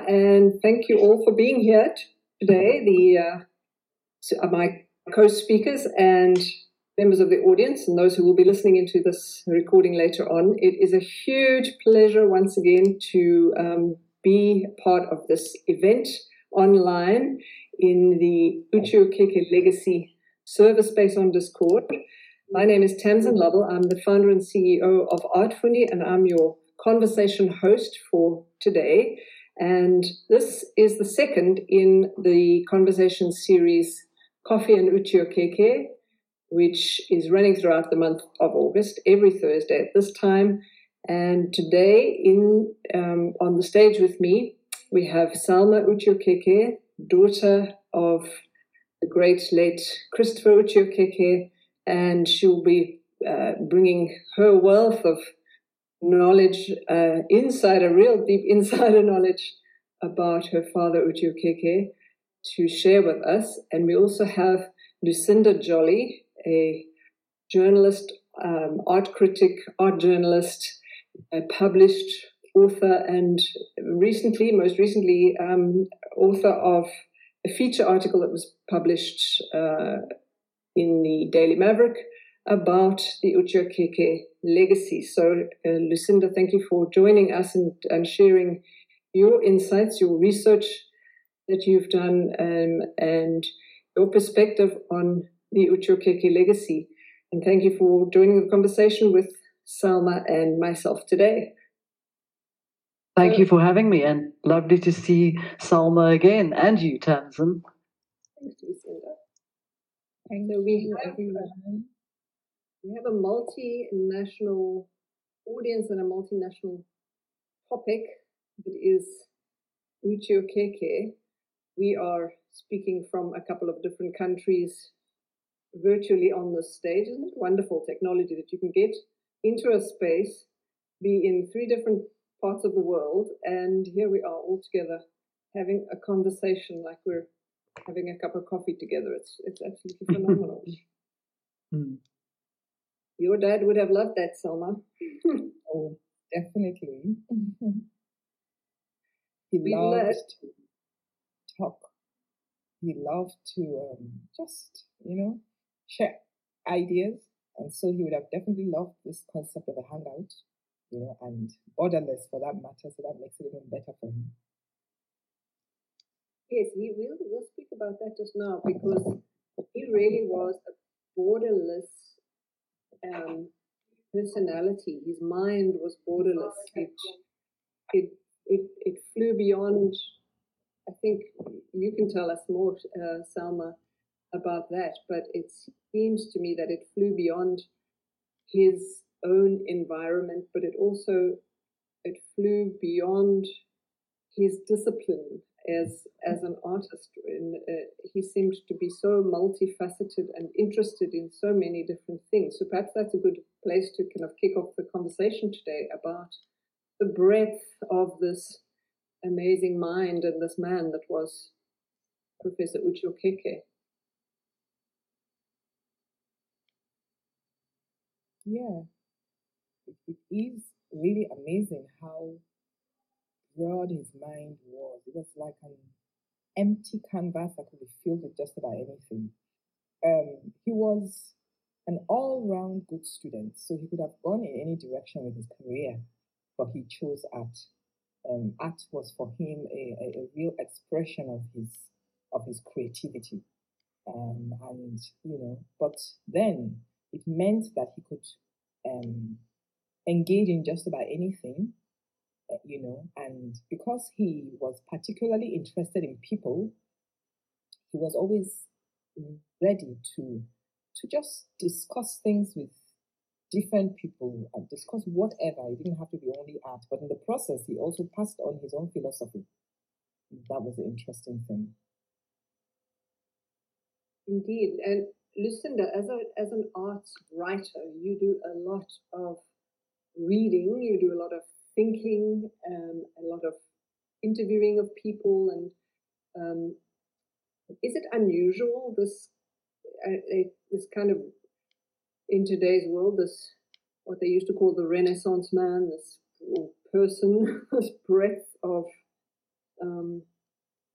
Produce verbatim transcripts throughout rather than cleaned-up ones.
and thank you all for being here today, the uh, my co-speakers and members of the audience and those who will be listening into this recording later on. It is a huge pleasure once again to um, be part of this event online in the Uche Okeke Legacy service space on Discord. My name is Tamsin Lovell. I'm the founder and C E O of Artfundi, and I'm your conversation host for today. And this is the second in the conversation series Coffee and Uche Okeke, which is running throughout the month of August, every Thursday at this time. And today in um, on the stage with me, we have Salma Uche Okeke, daughter of the great late Christopher Uche Okeke, and she'll be uh, bringing her wealth of knowledge, uh, insider, real deep insider knowledge about her father Uche Okeke to share with us. And we also have Lucinda Jolly, a journalist, um, art critic, art journalist, a published author, and recently, most recently, um, author of a feature article that was published uh, in the Daily Maverick about the Uche Okeke legacy. So, uh, Lucinda, thank you for joining us and, and sharing your insights, your research that you've done, um, and your perspective on the Uche Okeke legacy. And thank you for joining the conversation with Salma and myself today. Thank so, you for having me, and lovely to see Salma again, and you, Tamsin. Thanks, Lucinda. Thank so we you, have, everyone. We have a multinational audience and a multinational topic that is Uche Okeke. We are speaking from a couple of different countries virtually on this stage. Isn't it wonderful technology that you can get into a space, be in three different parts of the world, and here we are all together having a conversation like we're having a cup of coffee together. It's it's absolutely phenomenal. mm. Your dad would have loved that, Salma. Oh, definitely. He we loved loved to talk. He loved to um, just, you know, share ideas. And so he would have definitely loved this concept of a hangout, you know, and borderless for that matter. So that makes it even better for him. Yes, he will. We'll speak about that just now because he really was a borderless um, personality. His mind was borderless. It, it, it, it flew beyond. I think you can tell us more, uh, Salma, about that. But it seems to me that it flew beyond his own environment, but it also it flew beyond his discipline as as an artist. And uh, he seemed to be so multifaceted and interested in so many different things. So perhaps that's a good place to kind of kick off the conversation today about the breadth of this amazing mind and this man that was Professor Uche Okeke. Yeah, it, it is really amazing how broad his mind was. It was like an empty canvas that could be filled with just about anything. Um, he was an all-round good student, so he could have gone in any direction with his career, but he chose art. Um, art was for him a, a, a real expression of his of his creativity, um, and you know. But then it meant that he could um, engage in just about anything, you know. And because he was particularly interested in people, he was always ready to to just discuss things with different people and discuss whatever. It didn't have to be only art, but in the process, he also passed on his own philosophy. That was the interesting thing. Indeed. And Lucinda, as a as an arts writer, you do a lot of reading, you do a lot of thinking, um, a lot of interviewing of people, and um, is it unusual this uh, uh, this kind of in today's world, this what they used to call the Renaissance man, this person, this breadth of um,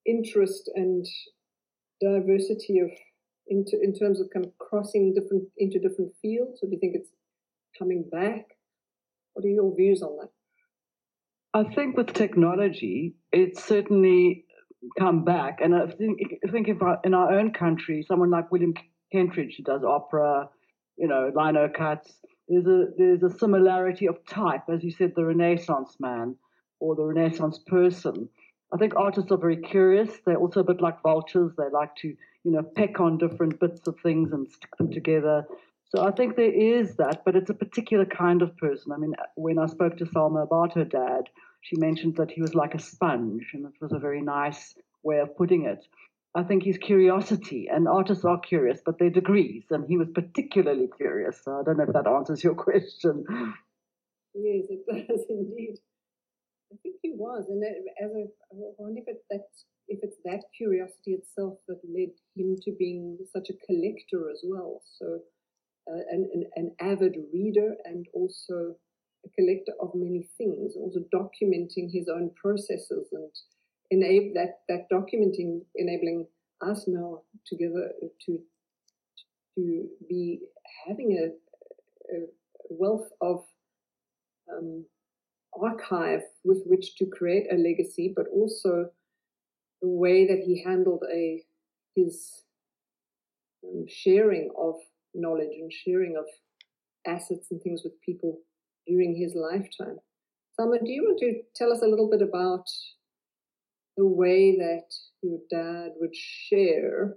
interest and diversity of into in terms of kind of crossing different into different fields, or do you think it's coming back? What are your views on that? I think with technology, it's certainly come back. And I think, I think if our, in our own country, someone like William Kentridge, who does opera, you know, lino cuts, there's a, there's a similarity of type, as you said, the Renaissance man or the Renaissance person. I think artists are very curious. They're also a bit like vultures. They like to, you know, peck on different bits of things and stick them together. So I think there is that, but it's a particular kind of person. I mean, when I spoke to Salma about her dad, she mentioned that he was like a sponge, and it was a very nice way of putting it. I think his curiosity, and artists are curious, but they're degrees, and he was particularly curious. So I don't know if that answers your question. Yes, it does indeed. I think he was, and as a, I wonder if, it, that's, if it's that curiosity itself that led him to being such a collector as well. So uh, an, an, an avid reader and also a collector of many things, also documenting his own processes and enable that that documenting enabling us now together to to be having a, a wealth of um, archive with which to create a legacy, but also the way that he handled a his um, sharing of knowledge and sharing of assets and things with people during his lifetime. Salma, do you want to tell us a little bit about the way that your dad would share,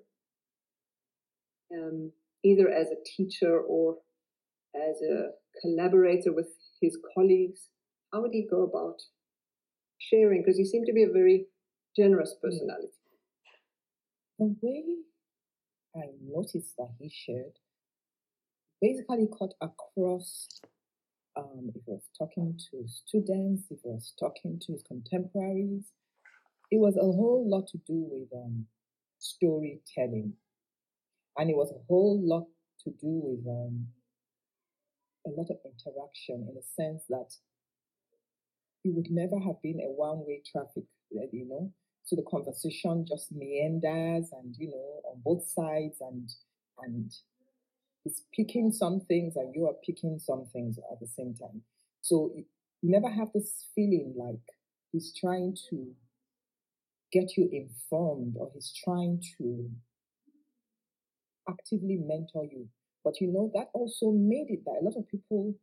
um, either as a teacher or as a collaborator with his colleagues? How would he go about sharing? Because he seemed to be a very generous personality. The way I noticed that he shared basically cut across, um, if he was talking to students, if he was talking to his contemporaries. It was a whole lot to do with um, storytelling. And it was a whole lot to do with um, a lot of interaction, in the sense that it would never have been a one-way traffic, you know. So the conversation just meanders, and you know, on both sides, and and it's picking some things, and you are picking some things at the same time. So you never have this feeling like he's trying to get you informed, or he's trying to actively mentor you. But you know, that also made it that a lot of people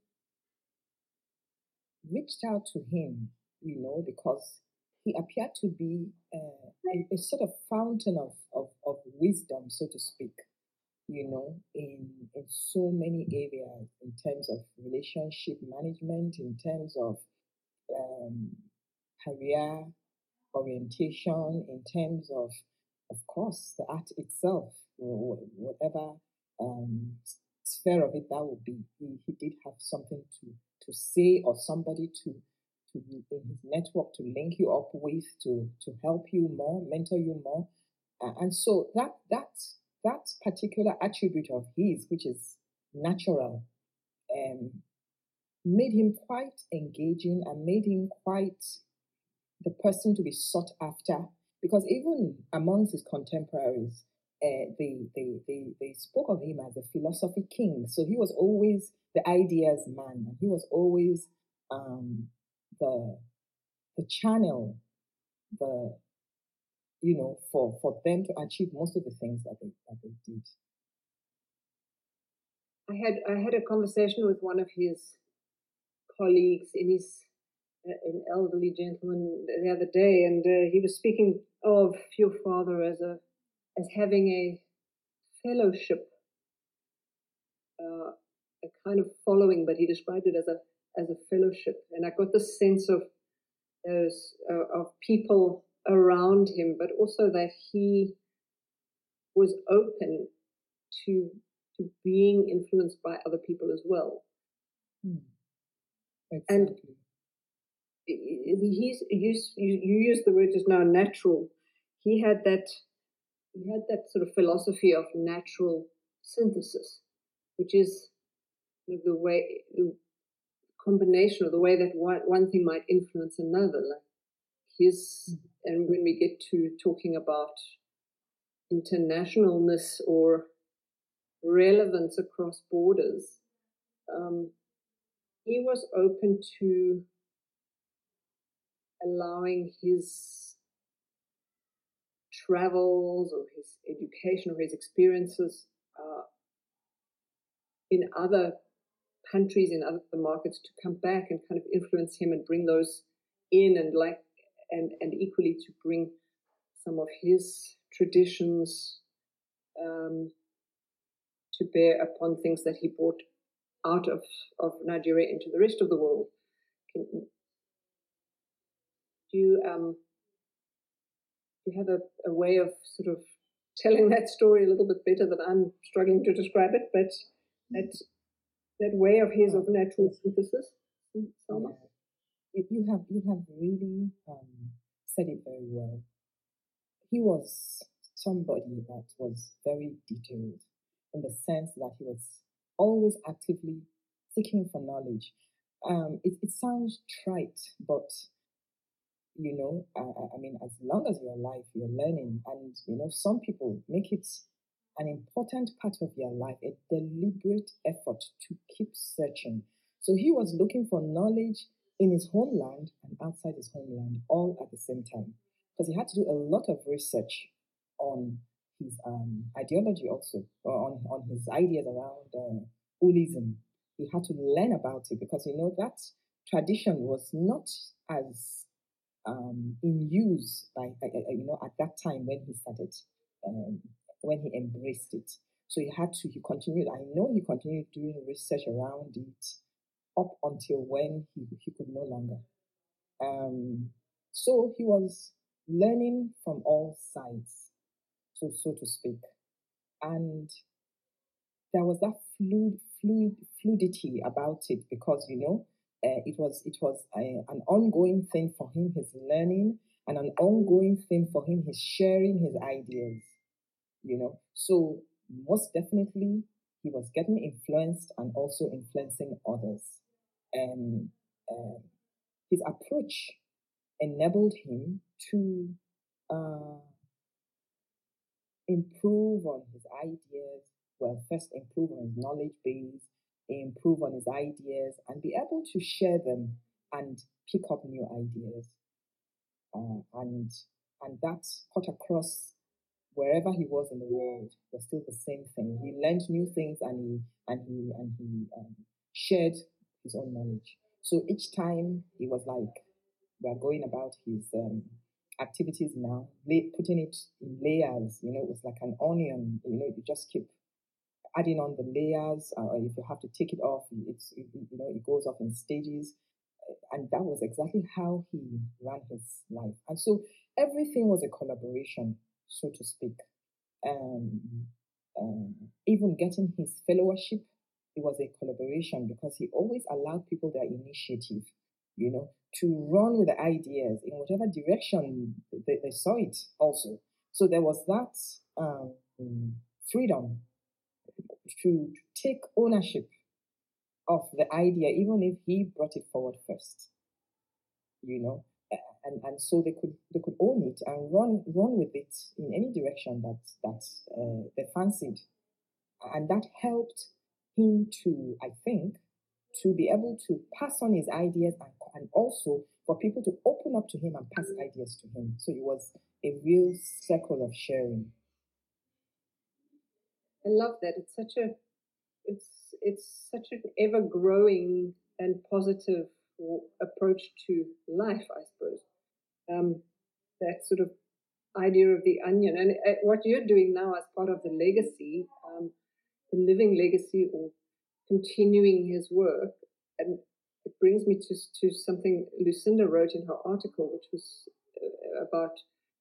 reached out to him, you know, because he appeared to be uh, a, a sort of fountain of, of, of wisdom, so to speak, you know, in, in so many areas, in terms of relationship management, in terms of um, career orientation, in terms of, of course, the art itself, whatever um, sphere of it that would be. He, he did have something to, to say, or somebody to, to in his network to link you up with, to, to help you more, mentor you more. Uh, and so that, that, that particular attribute of his, which is natural, um, made him quite engaging, and made him quite the person to be sought after, because even amongst his contemporaries, uh, they, they, they, they spoke of him as a philosophy king. So he was always the ideas man, and he was always um, the, the channel, the, you know, for, for them to achieve most of the things that they, that they did. I had, I had a conversation with one of his colleagues in his an elderly gentleman the other day, and uh, he was speaking of your father as a as having a fellowship, uh, a kind of following, but he described it as a as a fellowship, and I got this sense of those uh, of people around him, but also that he was open to to being influenced by other people as well. Hmm. Exactly. And he's you, you used the word just now, natural. He had that he had that sort of philosophy of natural synthesis, which is the way the combination of the way that one, one thing might influence another. Like his, and when we get to talking about internationalness or relevance across borders, um, he was open to allowing his travels or his education or his experiences uh, in other countries, in other markets, to come back and kind of influence him and bring those in, and like and and equally to bring some of his traditions um, to bear upon things that he brought out of, of Nigeria into the rest of the world. Can, do you um, do you have a, a way of sort of telling that story a little bit better than I'm struggling to describe it? But that that way of his of natural synthesis, Salma? Yeah. You have you have really um, said it very well. He was somebody that was very detailed in the sense that he was always actively seeking for knowledge. Um, it, it sounds trite, but you know, I, I mean, as long as you're alive, you're learning, and you know, some people make it an important part of their life, a deliberate effort to keep searching. So he was looking for knowledge in his homeland and outside his homeland, all at the same time, because he had to do a lot of research on his um, ideology also, or on, on his ideas around uh, holism. He had to learn about it because, you know, that tradition was not as um, in use by, uh, you know, at that time when he started, um, when he embraced it. So he had to, he continued, I know he continued doing research around it up until when he, he could no longer. Um, so he was learning from all sides, so so to speak. And there was that fluid, fluid fluidity about it because, you know, uh, it was it was a, an ongoing thing for him, his learning, and an ongoing thing for him, his sharing his ideas, you know. So most definitely he was getting influenced and also influencing others. And uh, his approach enabled him to uh, improve on his ideas. Well, first improve on his knowledge base, improve on his ideas, and be able to share them and pick up new ideas. Uh, and and that cut across wherever he was in the world was still the same thing. He learned new things and he and he and he um, shared his own knowledge. So each time he was like, we're going about his um, activities now, lay, putting it in layers. You know, it was like an onion. You know, you just keep adding on the layers. Uh, if you have to take it off, it's it, you know it goes off in stages. And that was exactly how he ran his life. And so everything was a collaboration, so to speak. Um, um, even getting his fellowship, it was a collaboration because he always allowed people their initiative, you know, to run with the ideas in whatever direction they, they saw it also. So there was that um, freedom to take ownership of the idea, even if he brought it forward first, you know, and, and so they could they could own it and run run with it in any direction that that uh, they fancied, and that helped him to, I think, to be able to pass on his ideas and, and also for people to open up to him and pass ideas to him. So it was a real circle of sharing. I love that. It's such a it's it's such an ever growing and positive approach to life, I suppose. Um, that sort of idea of the onion, and uh, what you're doing now as part of the legacy, um, the living legacy, or continuing his work, and it brings me to to something Lucinda wrote in her article, which was uh, about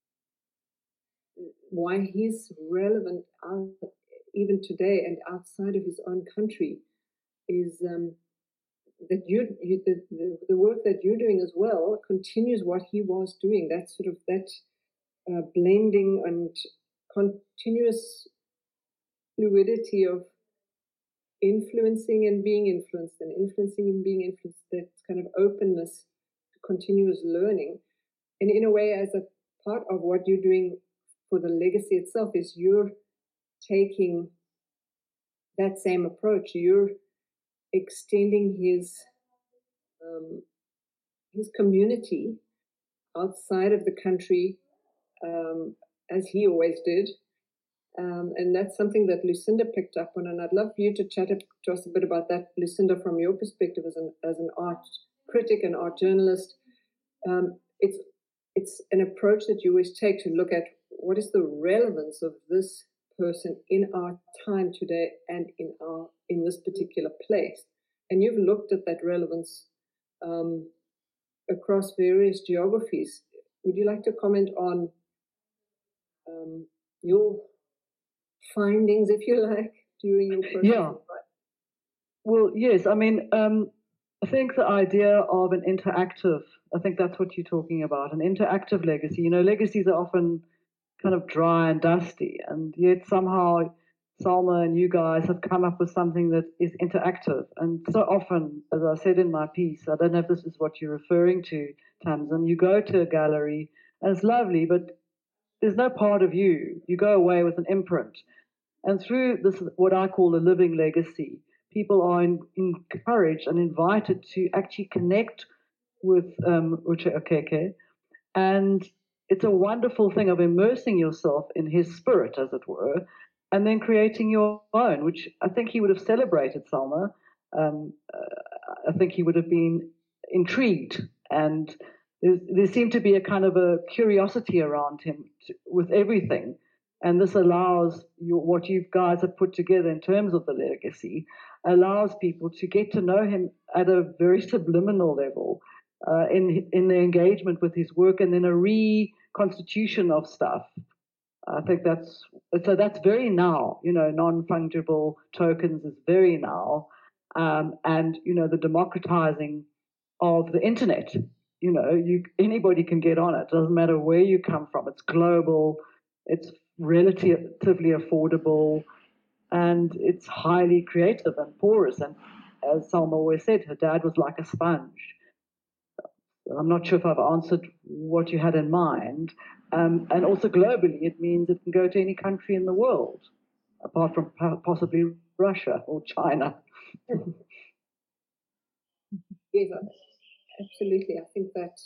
why he's relevant out, even today and outside of his own country, is um, that you, you the, the, the work that you're doing as well continues what he was doing. That sort of that uh, blending and continuous fluidity of influencing and being influenced and influencing and being influenced, that kind of openness to continuous learning. and in a way, as a part of what you're doing for the legacy itself, is you're taking that same approach. You're extending his um, his community outside of the country, um, as he always did. Um, and that's something that Lucinda picked up on. And I'd love for you to chat to us a bit about that, Lucinda, from your perspective as an as an art critic and art journalist. Um, it's it's an approach that you always take to look at what is the relevance of this person in our time today and in our in this particular place. And you've looked at that relevance um, across various geographies. Would you like to comment on um, your findings, if you like, during your process? Yeah. Well, yes. I mean, um, I think the idea of an interactive, I think that's what you're talking about, an interactive legacy. You know, legacies are often kind of dry and dusty, and yet somehow Salma and you guys have come up with something that is interactive. And so often, as I said in my piece, I don't know if this is what you're referring to, Tamsin, you go to a gallery and it's lovely, but there's no part of you. You go away with an imprint. And through this, what I call the living legacy, people are in, encouraged and invited to actually connect with um, Uche Okeke. And it's a wonderful thing of immersing yourself in his spirit, as it were, and then creating your own, which I think he would have celebrated, Salma. Um, uh, I think he would have been intrigued. And there seemed to be a kind of a curiosity around him to, with everything. And this allows you, what you guys have put together in terms of the legacy, allows people to get to know him at a very subliminal level uh, in in the engagement with his work, and then a reconstitution of stuff. I think that's so. That's very now. You know, non-fungible tokens is very now, um, and you know the democratizing of the internet. You know, you anybody can get on it. Doesn't matter where you come from. It's global. It's relatively affordable, and it's highly creative and porous. And as Salma always said, her dad was like a sponge. I'm not sure if I've answered what you had in mind. Um, and also globally, it means it can go to any country in the world, apart from possibly Russia or China. Yes, absolutely. I think that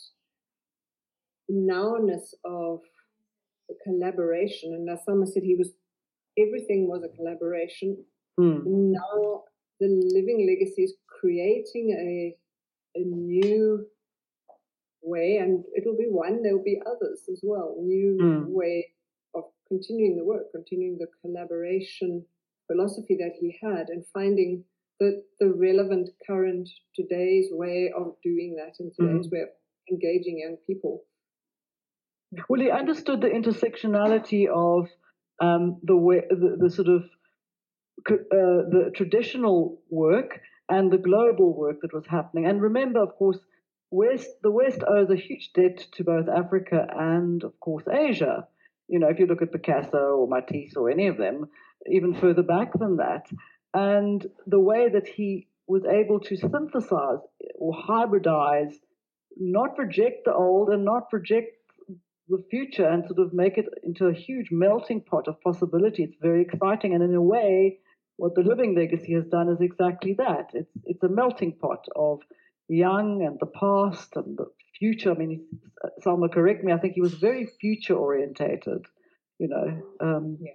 nowness of the collaboration, and as Salma said, he was everything was a collaboration. Mm. Now the living legacy is creating a a new way, and it'll be one, there'll be others as well, new mm. way of continuing the work, continuing the collaboration philosophy that he had, and finding the, the relevant current today's way of doing that, and today's mm. way of engaging young people. Well, he understood the intersectionality of um, the way, the, the sort of uh, the traditional work and the global work that was happening. And remember, of course, West, the West owes a huge debt to both Africa and, of course, Asia. You know, if you look at Picasso or Matisse or any of them, even further back than that. And the way that he was able to synthesize or hybridize, not reject the old and not reject the future, and sort of make it into a huge melting pot of possibility. It's very exciting. And in a way, what the living legacy has done is exactly that. It's, it's a melting pot of young and the past and the future. I mean, Salma, correct me, I think he was very future orientated, you know. Um, yeah.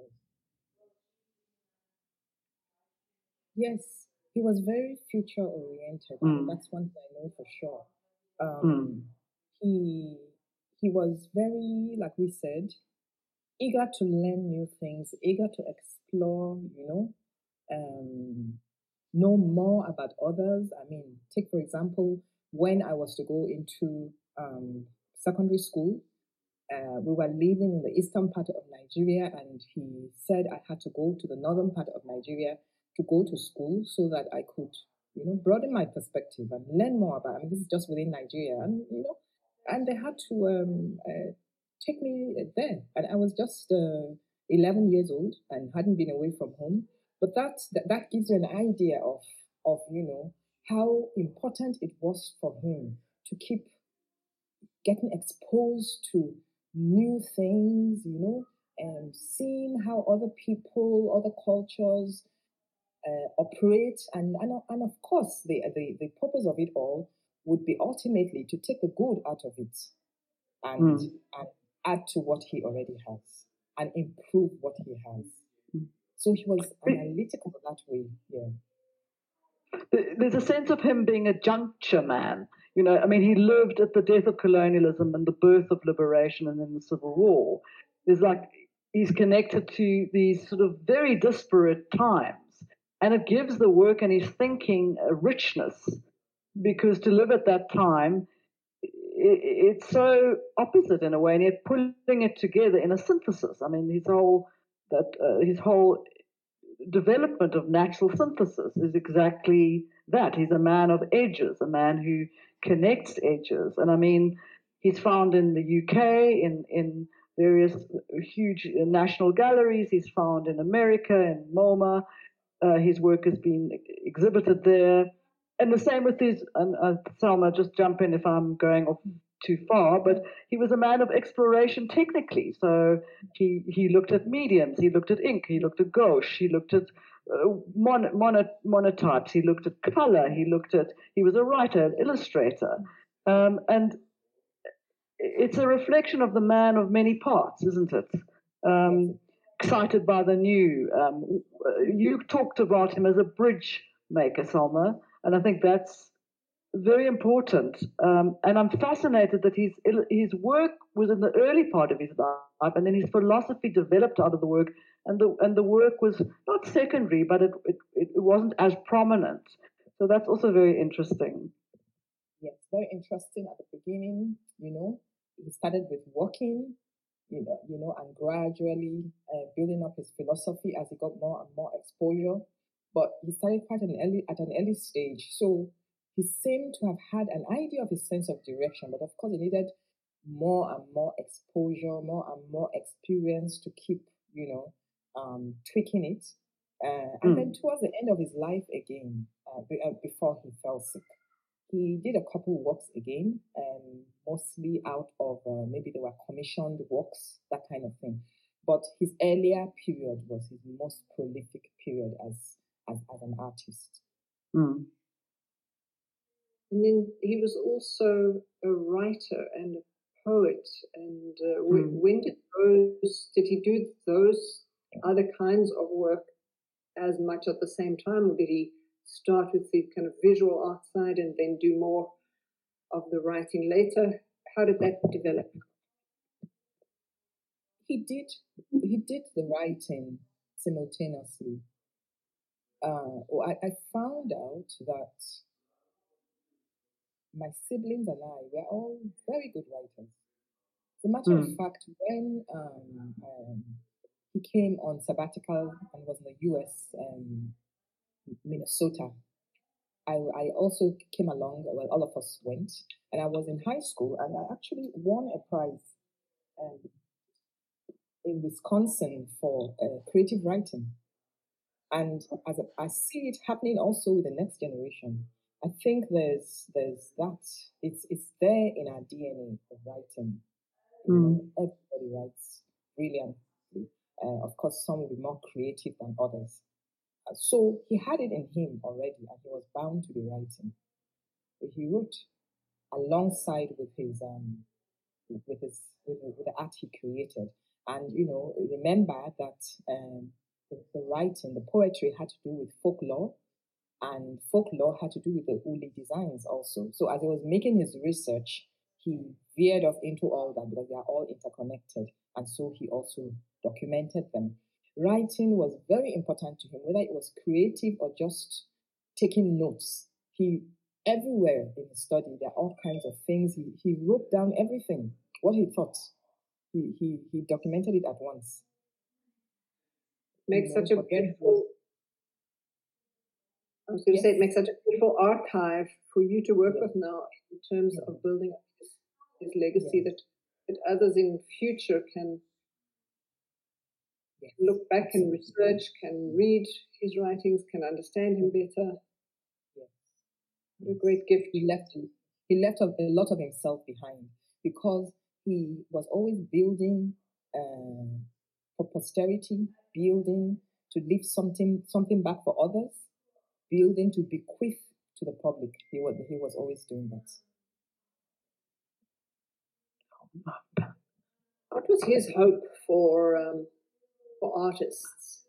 Yes, he was very future oriented. Mm. I mean, that's one thing I know for sure. Um, mm. He he was very, like we said, eager to learn new things, eager to explore, you know, um, know more about others. I mean, take, for example, when I was to go into um, secondary school, uh, we were living in the eastern part of Nigeria, and he said I had to go to the northern part of Nigeria to go to school so that I could, you know, broaden my perspective and learn more about, I mean, this is just within Nigeria, and, you know, and they had to um, uh, take me there. And I was just uh, eleven years old and hadn't been away from home. But that, that that gives you an idea of, of, you know, how important it was for him to keep getting exposed to new things, you know, and seeing how other people, other cultures uh, operate. And, and, and of course, the, the, the purpose of it all would be ultimately to take the good out of it and, mm. and add to what he already has and improve what he has. Mm. So he was analytical that way, yeah. There's a sense of him being a juncture man. You know, I mean, he lived at the death of colonialism and the birth of liberation and then the Civil War. There's like, he's connected to these sort of very disparate times. And it gives the work and his thinking a richness, because to live at that time, it's so opposite in a way, and yet putting it together in a synthesis. I mean, his whole, that, uh, his whole development of natural synthesis is exactly that. He's a man of edges, a man who connects edges. And I mean, he's found in the U K, in, in various huge national galleries. He's found in America, in MoMA. Uh, his work has been exhibited there. And the same with his, and uh, Salma, just jump in if I'm going off too far, but he was a man of exploration technically. So he he looked at mediums, he looked at ink, he looked at gouache, he looked at uh, mon, mono, monotypes, he looked at color, he looked at, he was a writer, an illustrator. Um, and it's a reflection of the man of many parts, isn't it? Um, excited by the new. Um, you talked about him as a bridge maker, Salma, and I think that's very important. Um, and I'm fascinated that his his work was in the early part of his life, and then his philosophy developed out of the work, and the and the work was not secondary, but it it, it wasn't as prominent. So that's also very interesting. Yes, very interesting at the beginning. You know, he started with walking, you know, you know, and gradually uh, building up his philosophy as he got more and more exposure. But he started quite an early at an early stage, so he seemed to have had an idea of his sense of direction. But of course, he needed more and more exposure, more and more experience to keep, you know, um, tweaking it. Uh, and mm. then towards the end of his life, again, uh, before he fell sick, he did a couple works again, um, mostly out of uh, maybe they were commissioned works, that kind of thing. But his earlier period was his most prolific period as as, as an artist. Mm. And then he was also a writer and a poet. And uh, when, mm. when did those did he do those other kinds of work as much at the same time, or did he start with the kind of visual art side and then do more of the writing later? How did that develop? He did. He did the writing simultaneously. Uh, I, I found out that my siblings and I were all very good writers. As a matter mm. of fact, when um, um, he came on sabbatical and was in the U S, um, Minnesota, I, I also came along. Well, all of us went, and I was in high school, and I actually won a prize um, in Wisconsin for uh, creative writing. And as a, I see it happening also with the next generation. I think there's there's that. It's it's there in our D N A of writing. You mm. know, everybody writes brilliantly. Uh, of course, some will be more creative than others. Uh, so he had it in him already, and he was bound to be writing. But he wrote alongside with his um with his with, with the art he created. And you know, remember that um. The, the writing, the poetry had to do with folklore, and folklore had to do with the Uli designs also. So as he was making his research, he veered off into all that because they are all interconnected. And so he also documented them. Writing was very important to him, whether it was creative or just taking notes. He, everywhere in his study, there are all kinds of things. He, he wrote down everything, what he thought. He, he, he documented it at once. Makes such a beautiful, I was going to yes. say, it makes such a beautiful archive for you to work yes. with now in terms yes. of building up his, his legacy yes. that, that others in future can yes. look back and research, can read his writings, can understand him better. Yes. What a great gift. He left, he left a lot of himself behind. because he was always building uh, for posterity, building to leave something something back for others, building to bequeath to the public. He was he was always doing that. What was his hope for um, for artists?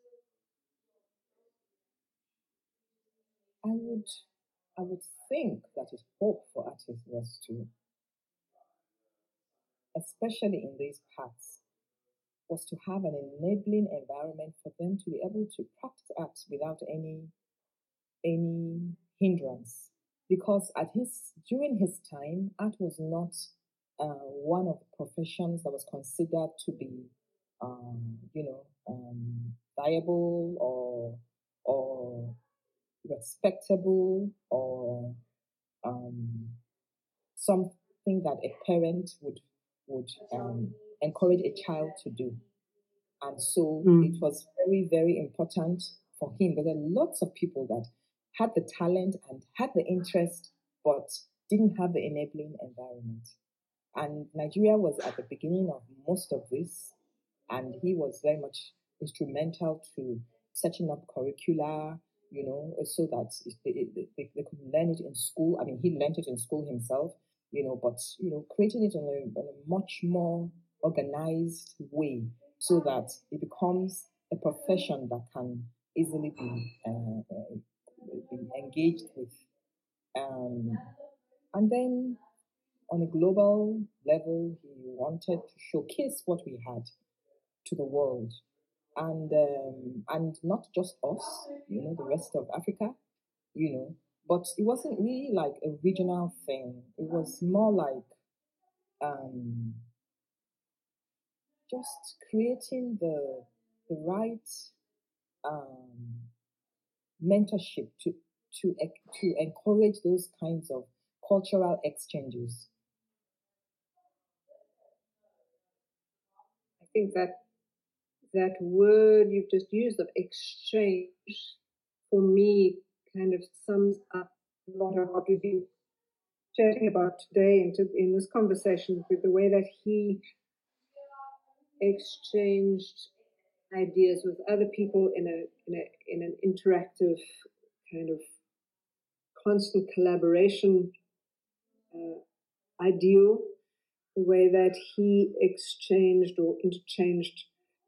I would I would think that his hope for artists was to, especially in these parts, was to have an enabling environment for them to be able to practice art without any any hindrance. Because at his during his time, art was not uh, one of the professions that was considered to be, um, you know, um, viable or or respectable or um, something that a parent would would um, encourage a child to do. And so mm. it was very, very important for him. But there are lots of people that had the talent and had the interest, but didn't have the enabling environment. And Nigeria was at the beginning of most of this, and he was very much instrumental to setting up curricula, you know, so that they, they, they could learn it in school. I mean, he learned it in school himself, you know, but, you know, creating it in a, in a much more organized way so that it becomes a profession that can easily be, uh, uh, be engaged with. Um, and then on a global level, he wanted to showcase what we had to the world. And um, and not just us, you know, the rest of Africa, you know, but it wasn't really like a regional thing. It was more like um, just creating the the right um, mentorship to to to encourage those kinds of cultural exchanges. I think that that word you've just used of exchange, for me, kind of sums up a lot of what we've been chatting about today into, in this conversation, with the way that he exchanged ideas with other people in a in a in an interactive kind of constant collaboration uh, ideal, the way that he exchanged or interchanged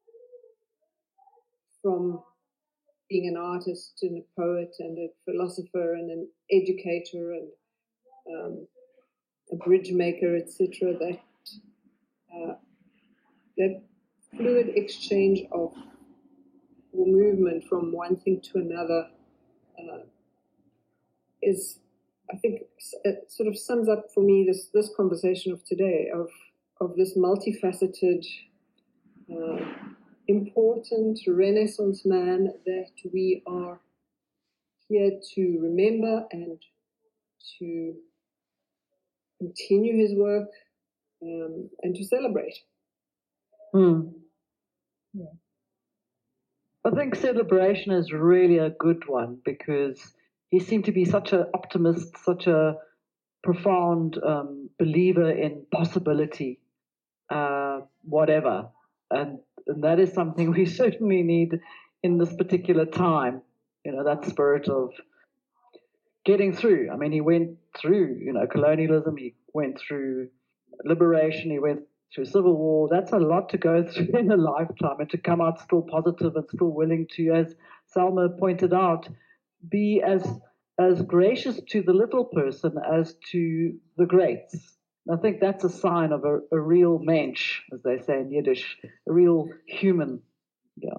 from being an artist and a poet and a philosopher and an educator and um, a bridge maker, et cetera. That uh, that fluid exchange of or movement from one thing to another uh, is, I think, it sort of sums up for me this this conversation of today of of this multifaceted, uh, important Renaissance man that we are here to remember and to continue his work um, and to celebrate. Hmm. Yeah. I think celebration is really a good one because he seemed to be such an optimist, such a profound um, believer in possibility, uh, whatever. And, and that is something we certainly need in this particular time, you know, that spirit of getting through. I mean, he went through, you know, colonialism, he went through liberation, he went through civil war. That's a lot to go through in a lifetime, and to come out still positive and still willing to, as Salma pointed out, be as as gracious to the little person as to the greats. I think that's a sign of a, a real mensch, as they say in Yiddish, a real human. Yeah.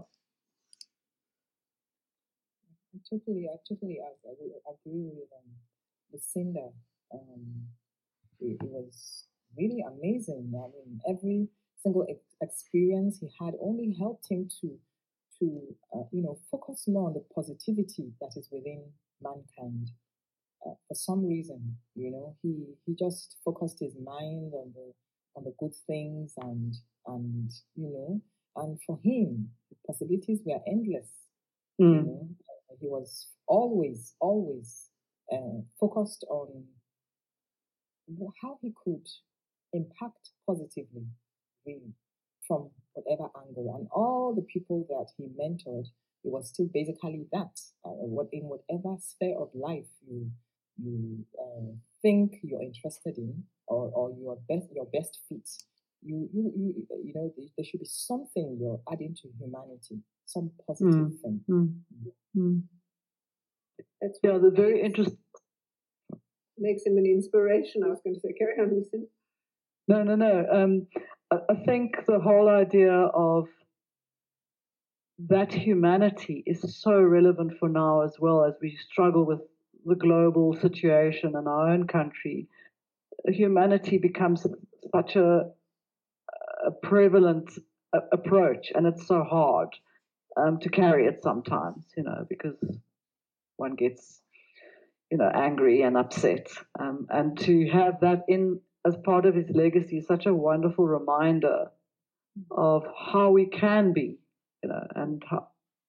I totally, I totally agree, agree with um, Lucinda. Um, it, it was really amazing. I mean, every single ex- experience he had only helped him to, to uh, you know, focus more on the positivity that is within mankind. Uh, for some reason, you know, he he just focused his mind on the on the good things, and and you know, and for him, the possibilities were endless. Mm. You know, he was always always uh, focused on how he could impact positively, really, from whatever angle. And all the people that he mentored, it was still basically that. Uh, what in whatever sphere of life you you uh, think you're interested in, or, or your best your best fit, you you you you know there, there should be something you're adding to humanity, some positive Mm, thing. mm, mm. That's Yeah, what the very makes, interesting. makes him an inspiration. I was going to say, carry on, listen. No, no, no. Um, I, I think the whole idea of that humanity is so relevant for now as well, as we struggle with the global situation in our own country. Humanity becomes such a, a prevalent a, approach, and it's so hard um, to carry it sometimes, you know, because one gets, you know, angry and upset. Um, and to have that in as part of his legacy is such a wonderful reminder of how we can be, you know, and how,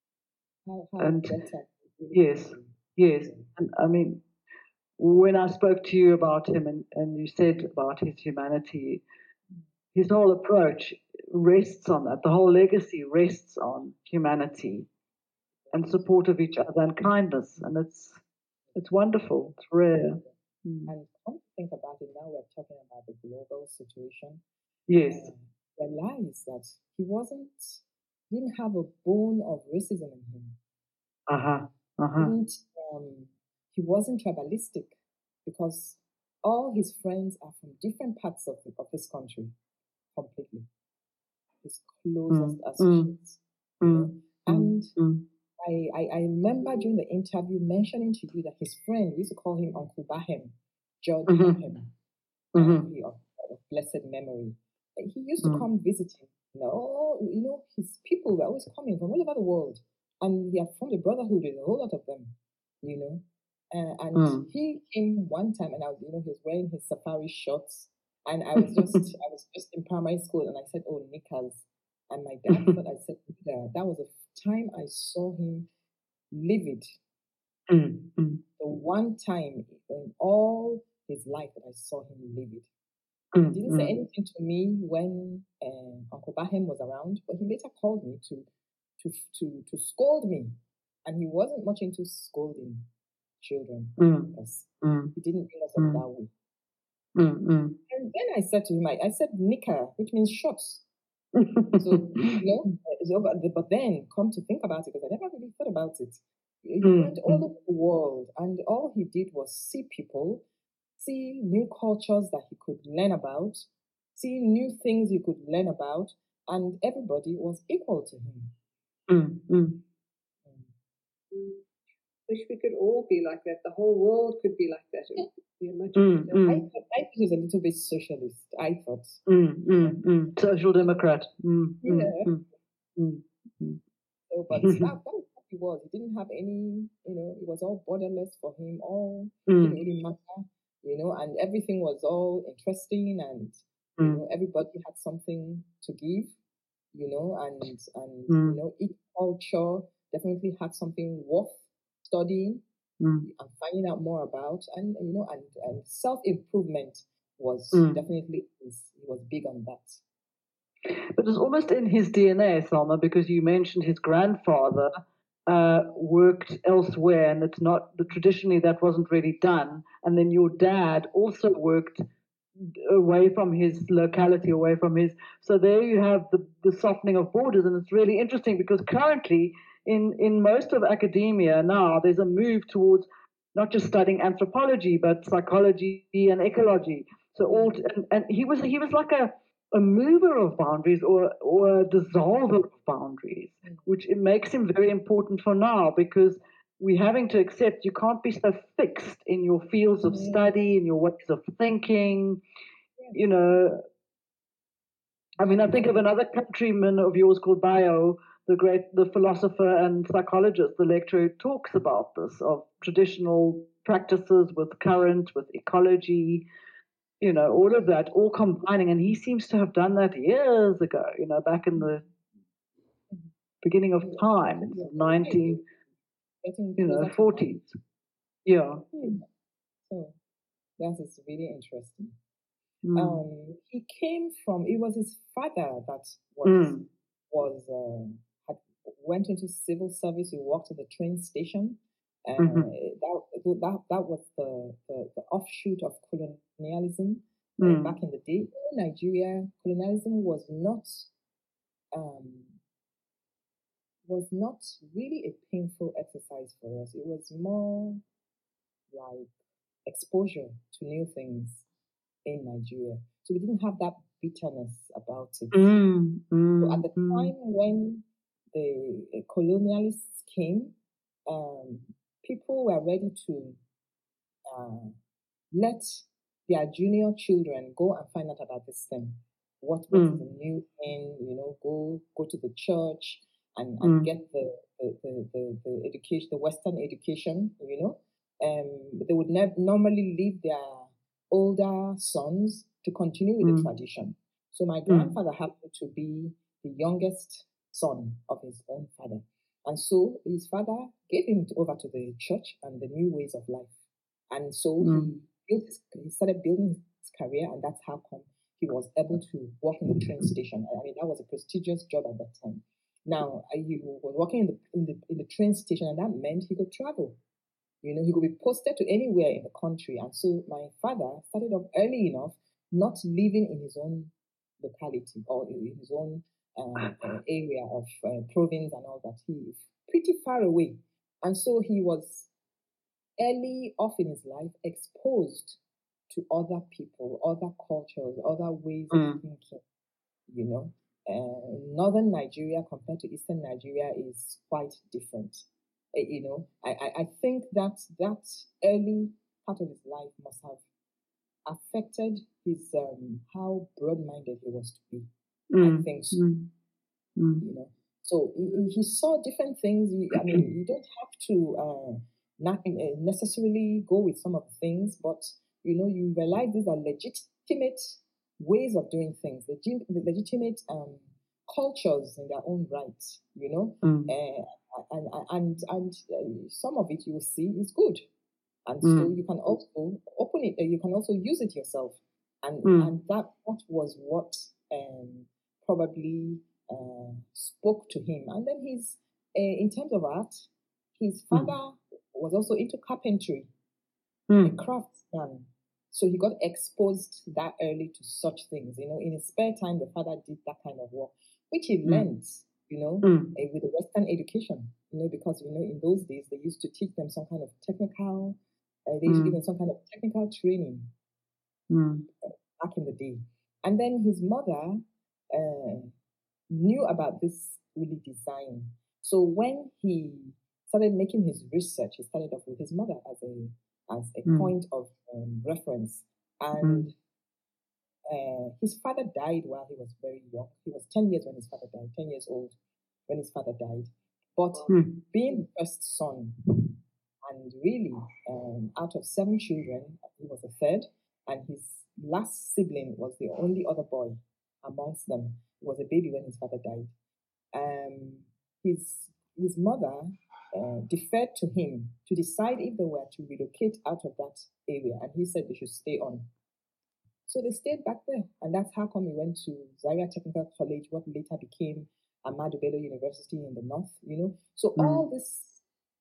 How how and better. yes, yes. And I mean, when I spoke to you about him and, and you said about his humanity, his whole approach rests on that. The whole legacy rests on humanity and support of each other and kindness. And it's it's wonderful. It's rare. Mm. And come to think about it, now we're talking about the global situation. Yes. Uh, realize that he wasn't, didn't have a bone of racism in him. Uh huh. Uh huh. Didn't, um, he wasn't tribalistic, because all his friends are from different parts of, the, of this country, completely. His closest Mm, associates. mm, You know? mm, And mm, I, I, I remember during the interview mentioning to you that his friend, we used to call him Uncle Bahem, George Mhm. Bahem, mhm, uh, he, of, of blessed memory. And he used to mm, come visiting. You know, you know, his people were always coming from all over the world, and he had formed a brotherhood with a whole lot of them. You know, uh, and mm. he came one time, and I was, you know, he was wearing his safari shorts, and I was just, I was just in primary school, and I said, "Oh, knickers," and my dad thought I said, "Knicker." That was the time I saw him livid. Mm, mm, The one time in all his life that I saw him livid. He mm, didn't say mm. anything to me when uh, Uncle Bahem was around, but he later called me to, to to to scold me, and he wasn't much into scolding children, Mm, because mm, he didn't bring us up mm, that way. mm, mm. And then I said to him, I, I said knicker, which means shorts. So, you know, so, but, but then come to think about it, because I never really thought about it. He Mm, went all mm. over the world, and all he did was see people, see new cultures that he could learn about, see new things he could learn about, and everybody was equal to him. Mm, mm. Mm. Wish we could all be like that. The whole world could be like that. It would be a much Mm, better. I mm, thought, I thought he was a little bit socialist, I thought. mm, mm, mm. Social Democrat. Mm, mm, Yeah. mm, mm, mm. So, but that, that was what he was. He didn't have any, you know, it was all borderless for him. All didn't Mm, really matter, you know, and everything was all interesting, and you mm, know, everybody had something to give, you know, and and you mm, know, each culture definitely had something worth studying mm, and finding out more about, and you know, and, and self improvement was mm. definitely his, he was big on that. But it's almost in his D N A, Salma, because you mentioned his grandfather uh, worked elsewhere, and it's not the traditionally that wasn't really done. And then your dad also worked away from his locality, away from his. So there you have the, the softening of borders, and it's really interesting because currently in in most of academia now there's a move towards not just studying anthropology but psychology and ecology. So all and, and he was he was like a a mover of boundaries or or a dissolver of boundaries, which it makes him very important for now because we're having to accept you can't be so fixed in your fields of study and your ways of thinking. You know, I mean, I think of another countryman of yours called Bayo, the great, the philosopher and psychologist, the lecturer who talks about this of traditional practices with current, with ecology, you know, all of that, all combining. And he seems to have done that years ago, you know, back in the beginning of time, in the nineteen, Getting you know, closer to forties. Yeah. him. So that is really interesting. Mm. Um, he came from. It was his father that was Mm. was uh, had went into civil service. He worked at the train station. Uh, Mhm. that, that that was the, the, the offshoot of colonialism uh, Mm. back in the day. In Nigeria, colonialism was not um, was not really a painful exercise for us. It was more like exposure to new things in Nigeria. So we didn't have that bitterness about it. Mm. So at Mm. the Mm. time when the uh, colonialists came, um, people were ready to uh, let their junior children go and find out about this thing. What what is Mm. a new thing? You know, go go to the church and, and Mm. get the the, the, the, the education, the Western education. You know, um, they would nev- normally leave their older sons to continue with the Mm. tradition. So my Mm. grandfather happened to be the youngest son of his own father, and so his father gave him over to the church and the new ways of life. And so Mm. he built his, he started building his career, and that's how come he was able to work in the train station. I mean, that was a prestigious job at that time. Now uh, he was working in the in the in the train station, and that meant he could travel. You know, he could be posted to anywhere in the country. And so my father started off early enough, not living in his own locality or in his own uh, uh, area of uh, province and all that. He was pretty far away, and so he was early off in his life exposed to other people, other cultures, other ways of Mm. thinking. You know, uh, northern Nigeria compared to eastern Nigeria is quite different. Uh, you know, I, I, I think that that early part of his life must have affected his um, how broad-minded he was to be. I Mm. think so. Mm. Mm. You know, so he, he saw different things. He, I mean, you don't have to uh, not uh, necessarily go with some of the things, but you know, you realize these are legitimate ways of doing things, legit, legitimate um, cultures in their own right. You know, Mm. uh, and and and uh, some of it you will see is good, and so Mm. you can also open it. Uh, you can also use it yourself, and Mm. and that that was what um, probably uh, spoke to him. And then his, uh, in terms of art, his Mm. father was also into carpentry, a Mm. craftsman. So he got exposed that early to such things. You know, in his spare time, the father did that kind of work, which he Mm. learned, you know, Mm. uh, with the Western education, you know, because, you know, in those days, they used to teach them some kind of technical, uh, they used to give them Mm. some kind of technical training Mm. back in the day. And then his mother uh, knew about this woolly design. So when he started making his research, he started off with his mother as a as a Mm. point of um, reference. And Mm. uh, his father died while he was very young. He was ten years when his father died, ten years old when his father died. But Mm. being the first son, and really, um, out of seven children, he was the third, and his last sibling was the only other boy amongst them. He was a baby when his father died. Um, his his mother uh, deferred to him to decide if they were to relocate out of that area, and he said they should stay on. So they stayed back there, and that's how come he went to Zaria Technical College, what later became Ahmadu Bello University in the north. You know, so all Mm. this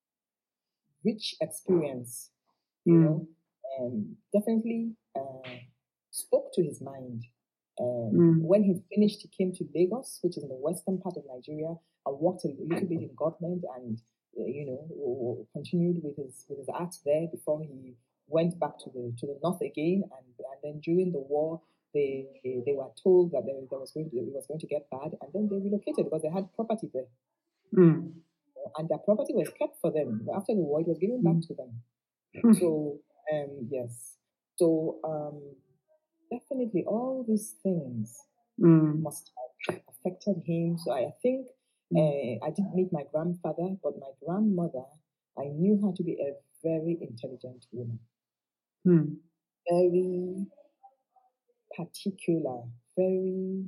rich experience, you Mm. know, um, definitely uh, spoke to his mind. Um, Mm. when he finished, he came to Lagos, which is in the western part of Nigeria, and worked a little bit in government, and uh, you know, w- w- continued with his with his art there before he went back to the to the north again. And and then during the war, they they were told that there, there was going to, it was going to get bad, and then they relocated because they had property there, Mm. and their property was kept for them. After the war, it was given back Mm. to them. Mm. So, um, yes. So, um, definitely all these things Mm. must have affected him. So I think Mm. uh, I didn't meet my grandfather, but my grandmother, I knew her to be a very intelligent woman, Mm. very particular, very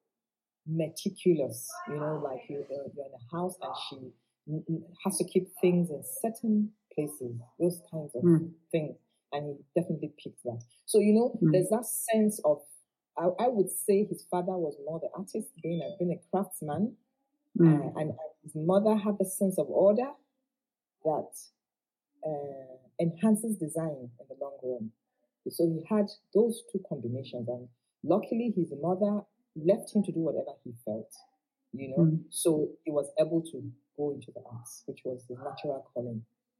meticulous. You know, like you, you're you're in a house and she n- n- has to keep things in certain places, those kinds of Mm. things. and he definitely picked that. So, you know, mm. there's that sense of, I, I would say his father was more the artist, being a, being a craftsman, mm. uh, and, and his mother had the sense of order that uh, enhances design in the long run. So he had those two combinations, and luckily his mother left him to do whatever he felt, you know, mm. so he was able to go into the arts, which was his natural calling.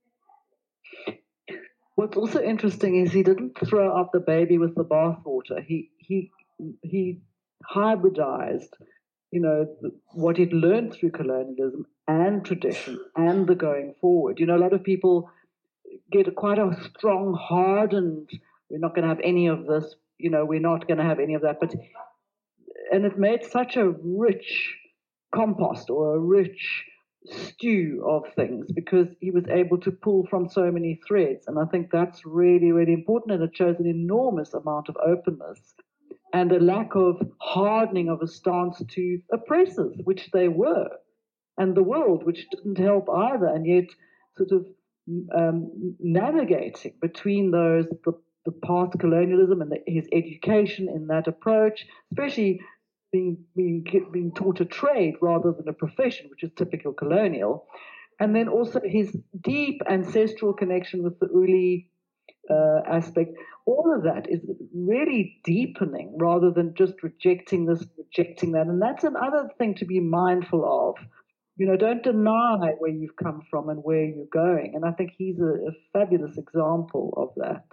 What's also interesting is he didn't throw out the baby with the bathwater. He he he hybridized, you know, what he'd learned through colonialism and tradition and the going forward. You know, a lot of people get quite a strong, hardened, we're not going to have any of this, you know, we're not going to have any of that. But and it made such a rich compost or a rich stew of things because he was able to pull from so many threads. And I think that's really, really important. And it shows an enormous amount of openness and a lack of hardening of a stance to oppressors, which they were, and the world, which didn't help either. And yet sort of um, navigating between those, the, the past colonialism and the, his education in that approach, especially being, being, being taught a trade rather than a profession, which is typical colonial. And then also his deep ancestral connection with the Uli uh, aspect. All of that is really deepening rather than just rejecting this, rejecting that. And that's another thing to be mindful of. You know, don't deny where you've come from and where you're going. And I think he's a, a fabulous example of that.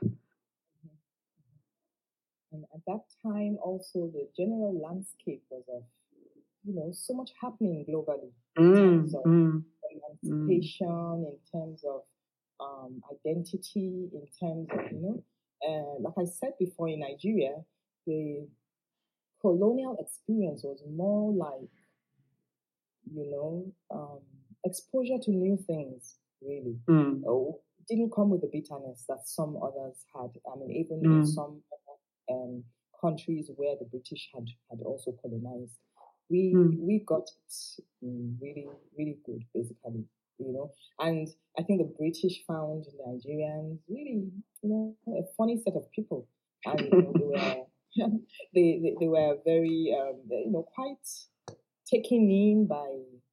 And at that time, also, the general landscape was of, you know, so much happening globally in mm, terms of mm, emancipation, mm. in terms of um, identity, in terms of, you know, uh, like I said before, in Nigeria, the colonial experience was more like, you know, um, exposure to new things, really. Mm. Oh, didn't come with the bitterness that some others had. I mean, even mm. in some um, countries where the British had, had also colonized, we mm. we got it really, really good, basically, you know. And I think the British found Nigerians really, you know, a funny set of people. And, you know, they were, they, they, they were very, um, you know, quite taken in by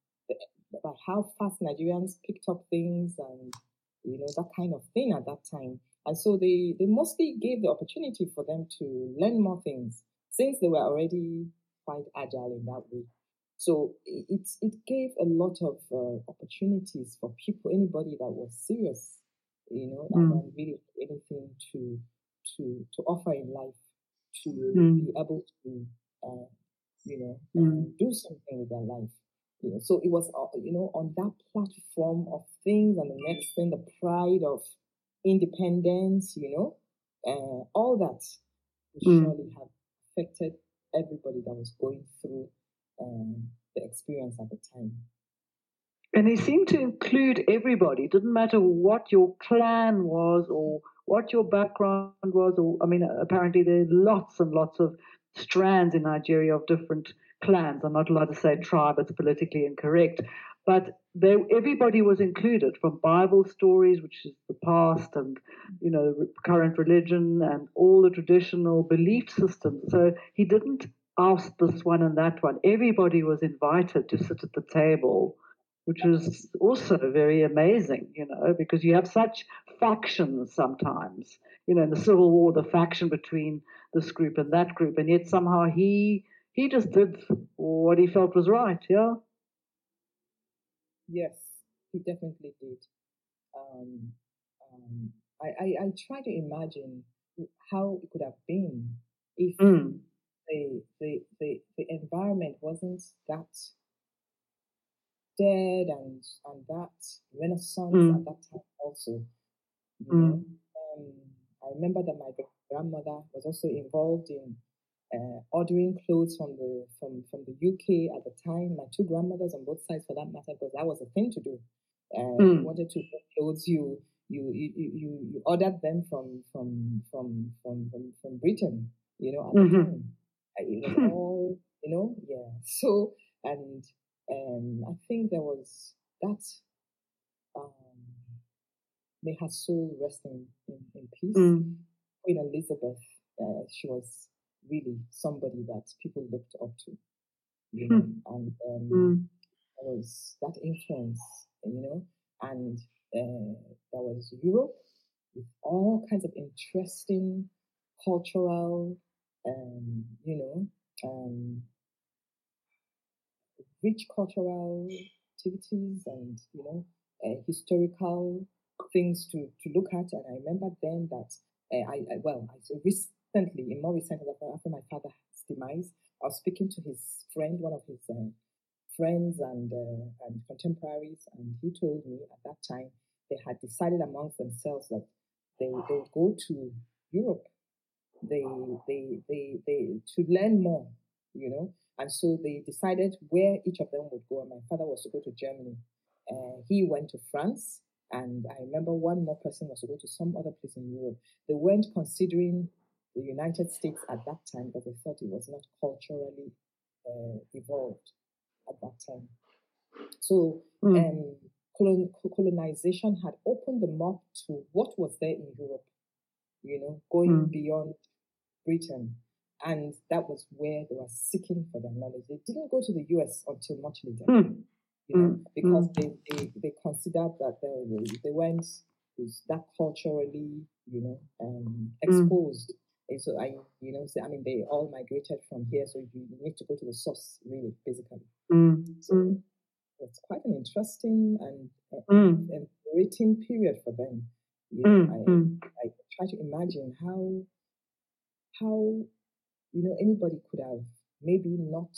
by how fast Nigerians picked up things and, you know, that kind of thing at that time. And so they, they mostly gave the opportunity for them to learn more things since they were already quite agile in that way. So it, it gave a lot of uh, opportunities for people, anybody that was serious, you know, mm. and really anything to, to, to offer in life, to mm. be able to, uh, you know, mm. uh, do something with their life. You know, so it was, uh, you know, on that platform of things, and the next thing, the pride of independence, you know, uh, all that would mm. surely have affected everybody that was going through um, the experience at the time. And he seemed to include everybody. It didn't matter what your clan was or what your background was. Or I mean, apparently there are lots and lots of strands in Nigeria of different clans. I'm not allowed to say tribe, it's politically incorrect. But they, everybody was included, from Bible stories, which is the past, and, you know, current religion and all the traditional belief systems. So he didn't ask this one and that one. Everybody was invited to sit at the table, which is also very amazing, you know, because you have such factions sometimes. You know, in the Civil War, the faction between this group and that group, and yet somehow he he just did what he felt was right, yeah? Yes, he definitely did. Um, um, I, I, I try to imagine how it could have been if mm. the, the, the, the environment wasn't that dead and and that renaissance mm. at that time also. You mm. know, um, I remember that my grandmother was also involved in uh, ordering clothes from the from from the U K at the time. My two grandmothers on both sides, for that matter, because that was a thing to do. Uh, mm. You wanted to get clothes, you you you you you ordered them from from from from from, from Britain. You know, at mm-hmm. the time, it was all, you know, yeah. So and. Um, I think there was that um, may her soul rest in, in, in peace. Mm. Queen Elizabeth, uh, she was really somebody that people looked up to, you know, Mm. and um, Mm. there was that influence, you know, and uh, there was Europe with all kinds of interesting cultural, um, you know, um, rich cultural activities and, you know, uh, historical things to, to look at. And I remember then that uh, I, I, well, I recently, in more recent, after my father's demise, I was speaking to his friend, one of his uh, friends and, uh, and contemporaries, and he told me at that time they had decided amongst themselves that they, they would go to Europe. They, they, they, they, to learn more, you know, and so they decided where each of them would go. And my father was to go to Germany. Uh, he went to France. And I remember one more person was to go to some other place in Europe. They weren't considering the United States at that time because they thought it was not culturally uh, evolved at that time. So Mm. um, colon- colonization had opened them up to what was there in Europe, you know, going Mm. beyond Britain. And that was where they were seeking for their knowledge. They didn't go to the U S until much later, Mm. you know, Mm. because Mm. they, they, they considered that they, they weren't that culturally, you know, um, exposed. And so I, you know, say, I mean, they all migrated from here, so you need to go to the source, really, basically. Mm. So Mm. it's quite an interesting and Mm. and liberating period for them. You know, Mm. I Mm. I try to imagine how how you know anybody could have maybe not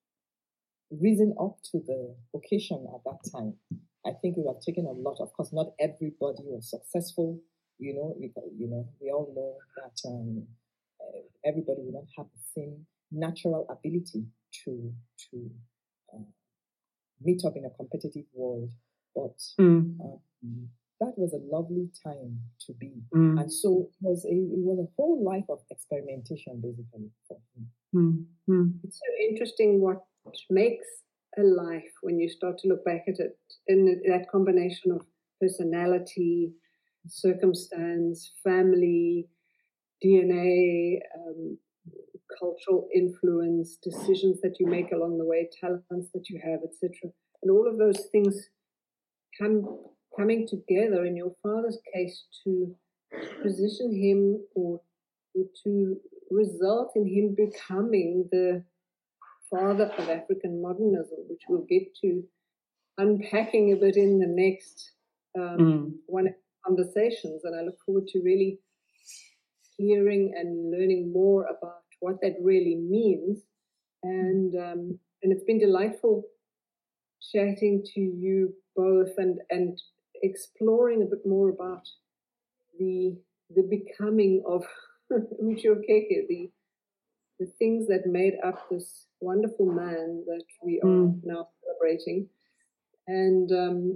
risen up to the occasion at that time. I think we have taken a lot. Of course, not everybody was successful. You know, because you know we all know that um, uh, everybody will not have the same natural ability to to uh, meet up in a competitive world. But Mm. um, that was a lovely time to be, Mm. and so it was a it was a whole life of experimentation basically for him. Mm. Mm. It's so interesting what makes a life when you start to look back at it, in that combination of personality, circumstance, family, D N A, um, cultural influence, decisions that you make along the way, talents that you have, et cetera. And all of those things come coming together in your father's case to position him or, or to result in him becoming the father of African modernism, which we'll get to unpacking a bit in the next um, Mm. one conversations. And I look forward to really hearing and learning more about what that really means. And um, and it's been delightful chatting to you both and and exploring a bit more about the the becoming of Uche Okeke, the the things that made up this wonderful man that we are Mm. now celebrating, and um,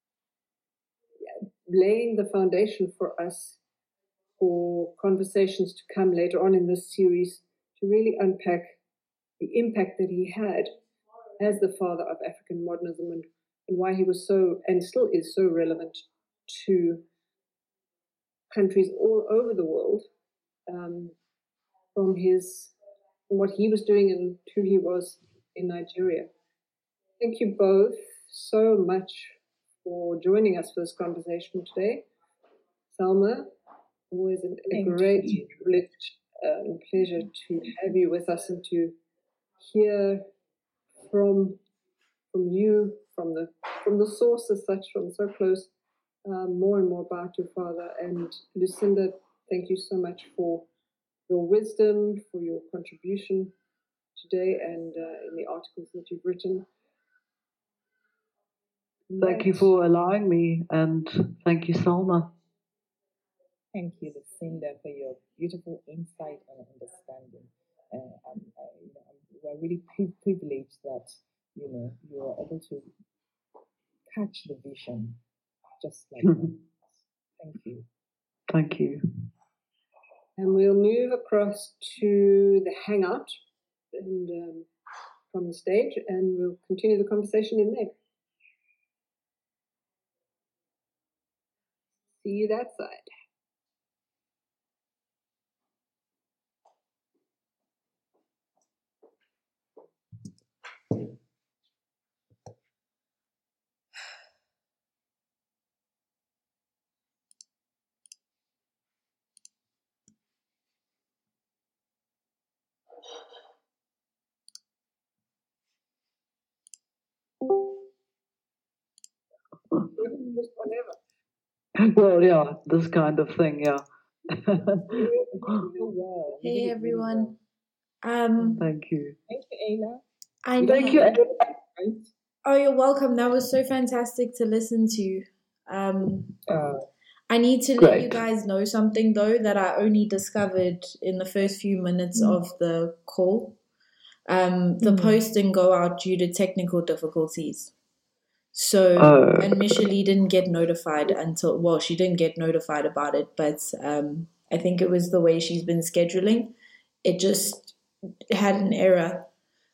laying the foundation for us for conversations to come later on in this series to really unpack the impact that he had as the father of African modernism, and, and why he was so, and still is so relevant to countries all over the world, um, from his from what he was doing and who he was in Nigeria. Thank you both so much for joining us for this conversation today. Salma, always a, a great you. privilege uh, and pleasure to have you with us and to hear from from you, from the from the source as such, from so close, um, more and more about your father. And Lucinda, thank you so much for your wisdom, for your contribution today, and uh, in the articles that you've written. Thank you for allowing me, and thank you, Salma. Thank you, Lucinda, for your beautiful insight and understanding. Uh, I'm, I, you know, I'm, we're really pri- privileged that you know you are able to catch the vision just like that. Thank you. Thank you. And we'll move across to the hangout and um, from the stage, and we'll continue the conversation in there. See you that side. Well, yeah, this kind of thing, yeah. Hey everyone. Um, Thank you. Thank you, Ayla. I Thank you. Oh, you're welcome. That was so fantastic to listen to. Um, Uh, I need to let Great. you guys know something though that I only discovered in the first few minutes Mm. of the call. Um, the Mm. post didn't go out due to technical difficulties. So, Oh. and Michelle didn't get notified until, well, she didn't get notified about it, but um, I think it was the way she's been scheduling. It just had an error.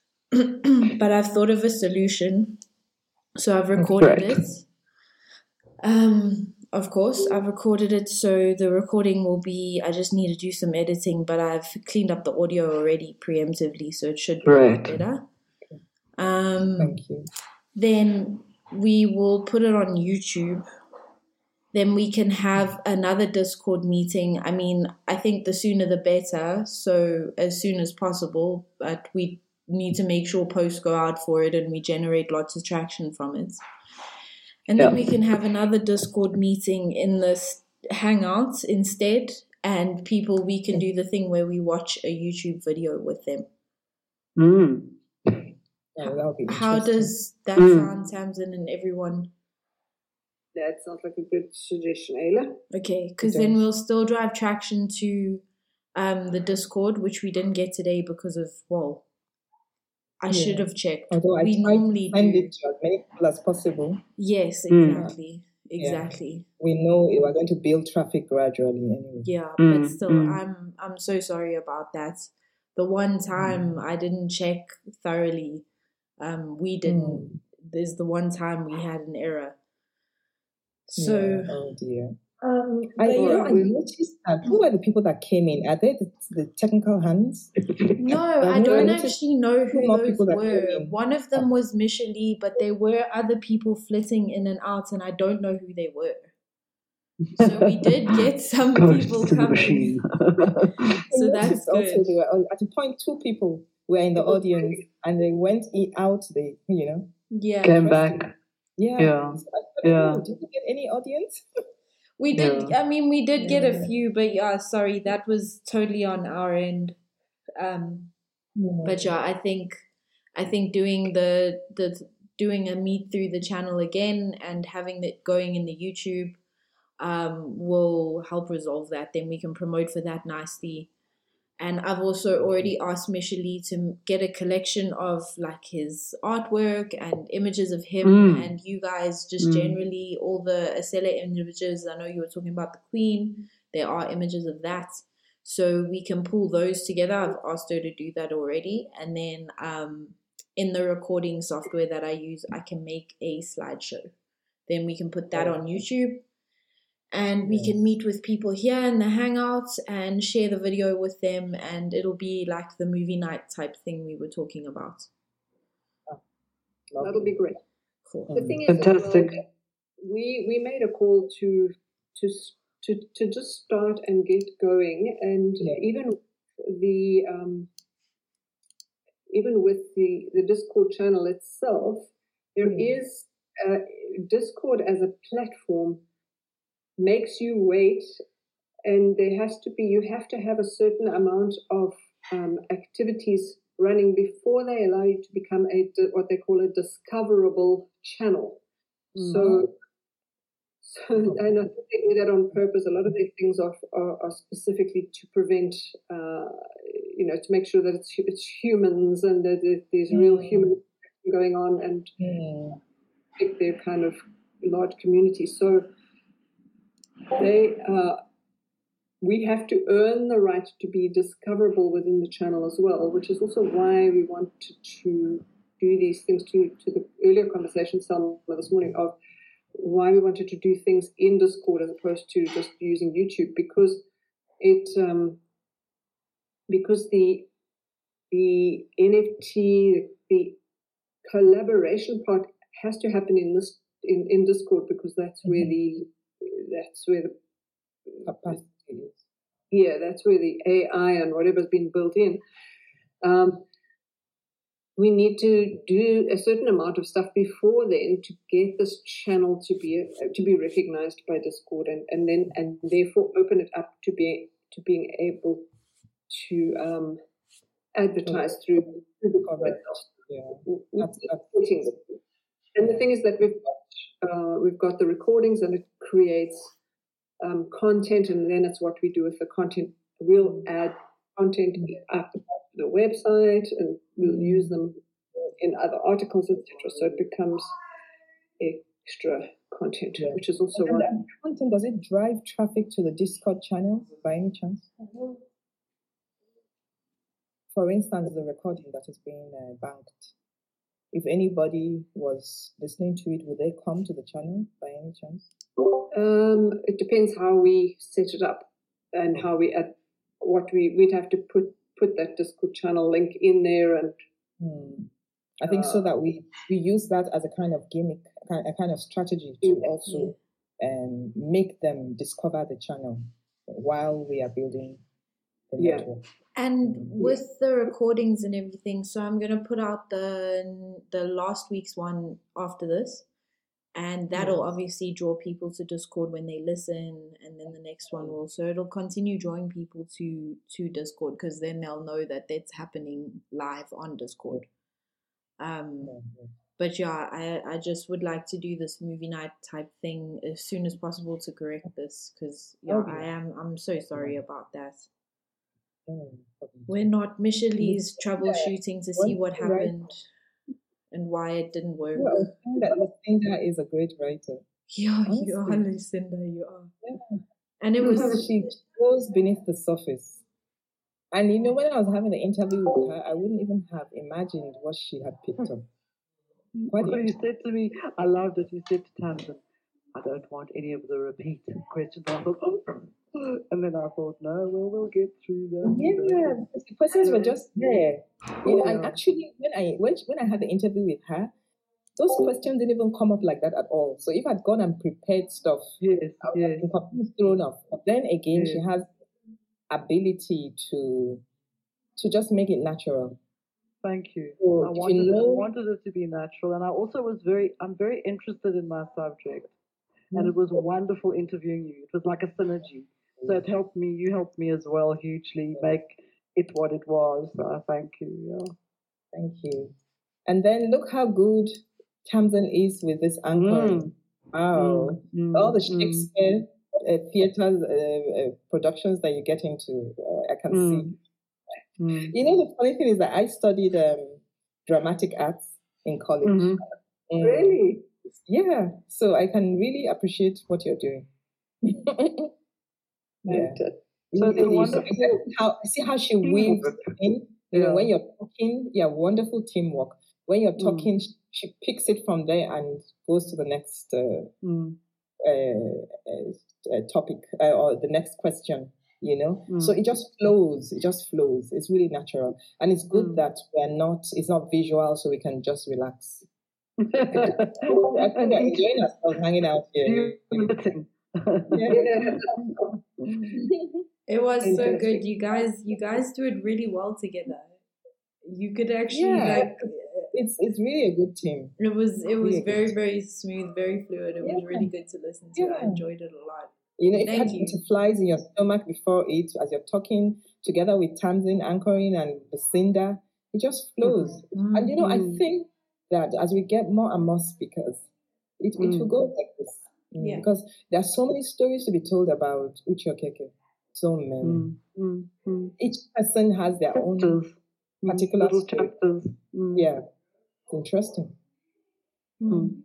But I've thought of a solution. So I've recorded Great. it. Um, of course, I've recorded it. So the recording will be, I just need to do some editing, but I've cleaned up the audio already preemptively. So it should be a lot Great. better. Um, Thank you. Then we will put it on YouTube. Then we can have another Discord meeting. I mean, I think the sooner the better. So as soon as possible, but we need to make sure posts go out for it and we generate lots of traction from it. And then Yeah. we can have another Discord meeting in this Hangout instead. And people, we can do the thing where we watch a YouTube video with them. Mm. Oh, that would be How interesting. does that Mm. sound, Tamsin, and everyone? That sounds like a good suggestion, Ayla. Okay, because It then does. we'll still drive traction to um, the Discord, which we didn't get today because of, well, I Yeah. should have checked. Although I We tried normally to send do. it to as many people as possible. Yes, Mm. exactly. Exactly. We know we are going to build traffic gradually anyway. Yeah, Mm, but still, mm. I'm I'm so sorry about that. The one time I didn't check thoroughly, um, we didn't. Mm. There's the one time we had an error. So, Yeah. Oh dear. um, I, but you know, yeah. I noticed that. Who are the people that came in? Are they the, the technical hands? No, I've I don't noticed actually know two who more those people that were. came in. One of them was Michelle, but there were other people flitting in and out, and I don't know who they were. So we did get some people Ghosts in the coming. machine. So I that's noticed also good. they were at a point two people were in the audience and they went in, out. They you know Yeah, Came interesting. back. Yeah. Yeah. So I thought, Yeah. oh, did you get any audience? we did. Yeah. I mean, we did get a Yeah. few, but yeah, sorry, that was totally on our end. Um, but yeah, I think, I think doing the the doing a meet through the channel again and having it going in the YouTube um, will help resolve that. Then we can promote for that nicely. And I've also already asked Michelle to get a collection of like his artwork and images of him Mm. and you guys, just Mm. generally all the Acela images. I know you were talking about the Queen. There are images of that. So we can pull those together. I've asked her to do that already. And then um, in the recording software that I use, I can make a slideshow. Then we can put that on YouTube. And we can meet with people here in the Hangouts and share the video with them. And it'll be like the movie night type thing we were talking about. That'll be great. Cool. The thing is, as Fantastic. well, we we made a call to to to to just start and get going, and Yeah. even the um, even with the the Discord channel itself, there Mm. is uh, Discord as a platform makes you wait, and there has to be you have to have a certain amount of um, activities running before they allow you to become a what they call a discoverable channel. Mm. So, so and I think they do that on purpose. A lot of these things are are, are specifically to prevent, uh, you know, to make sure that it's it's humans and that there- there's real Mm. human going on and Mm. keep their kind of large community. So they uh, we have to earn the right to be discoverable within the channel as well, which is also why we wanted to do these things to, to the earlier conversation, Selma, this morning, of why we wanted to do things in Discord as opposed to just using YouTube, because it um, because the the N F T, the collaboration part has to happen in this in, in Discord, because that's where the that's where the Capacity is. yeah that's where the A I and whatever's been built in. Um, we need to do a certain amount of stuff before then to get this channel to be to be recognized by Discord, and, and then and therefore open it up to be to being able to um, advertise through, through the Correct. website. Yeah. That's, That's, that's and the thing is that we've got, uh, we've got the recordings, and it creates um, content, and then it's what we do with the content. We'll add content up to the website, and we'll use them in other articles, et cetera. So it becomes extra content, Yeah. which is also And why. that content, does it drive traffic to the Discord channel by any chance? For instance, the recording that is being uh, banked. If anybody was listening to it, would they come to the channel by any chance? Um, it depends how we set it up and how we add what we we'd have to put put that Discord channel link in there, and Hmm. I think so that we, we use that as a kind of gimmick, a kind, a kind of strategy to Yeah. also um, make them discover the channel while we are building the Yeah. network. And Mhm. with the recordings and everything, so I'm gonna put out the the last week's one after this, and that'll obviously draw people to Discord when they listen, and then the next one will. So it'll continue drawing people to to Discord, because then they'll know that it's happening live on Discord. Um, Yeah, yeah. but yeah, I I just would like to do this movie night type thing as soon as possible to correct this, because yeah, Okay. I am I'm so sorry about that. Yeah, no problem. We're not Michelle's troubleshooting to see what Wonderful writer. happened and why it didn't work. Well, I think that Lucinda is a great writer. Yeah, you are, Honestly. Lucinda, you are. Yeah. And it was She goes beneath the surface. And you know, when I was having the interview with her, I wouldn't even have imagined what she had picked up. Quite Well, you interesting. said to me, I loved it. You said to Tamsin, I don't want any of the repeat questions. I thought, oh. And then I thought, no, we'll, we'll get through that. Yeah, because the questions were just there. You know, and Yeah. actually, when I when, when I had the interview with her, those questions didn't even come up like that at all. So if I'd gone and prepared stuff, Yes, I would have yes. been completely thrown off. But then again, she Yes. has ability to to just make it natural. Thank you. So I if you wanted, it, I know- wanted it to be natural. And I also was very, I'm very interested in my subject. And it was wonderful interviewing you. It was like a synergy. So it helped me, you helped me as well hugely make it what it was. So I thank you. Yeah. Thank you. And then look how good Tamsin is with this anchoring. Wow. Mm, All the mm, Shakespeare uh, theatres, uh, uh, productions that you get into, uh, I can Mm. see. mm, You know, the funny thing is that I studied um, dramatic arts in college. mhm. Mm. Really? Yeah. So I can really appreciate what you're doing. Yeah. And, uh, So it's a Really, wonderful- see how, see how she weaves in. You know, Yeah. when you're talking, yeah, wonderful teamwork. When you're Mm. talking, she, she picks it from there and goes to the next uh, Mm, uh, uh, topic uh, or the next question. You know, Mm. so it just flows. It just flows. It's really natural, and it's good Mm. that we're not. It's not visual, so we can just relax. I think and we're each, enjoying ourselves hanging out do here. you listen? yeah. it was so Fantastic. good. You guys you guys do it really well together. You could actually Yeah. like It's it's really a good team. it was it was Really very, good. very smooth, very fluid. It was Yeah. really good to listen to. I Yeah. enjoyed it a lot. You know, if Thank you you. had butterflies in your stomach before it, as you're talking together with Tamsin, anchoring, and Lucinda, it just flows. And you know, I Mhm. think that as we get more and more speakers, it, it will Mm. go like this. Mm, Yeah. Because there are so many stories to be told about Uche Okeke. So many. Mm, mm, mm. Each person has their own Chapters. Mm, particular little story. chapters. Mm. Yeah, it's interesting. Mm.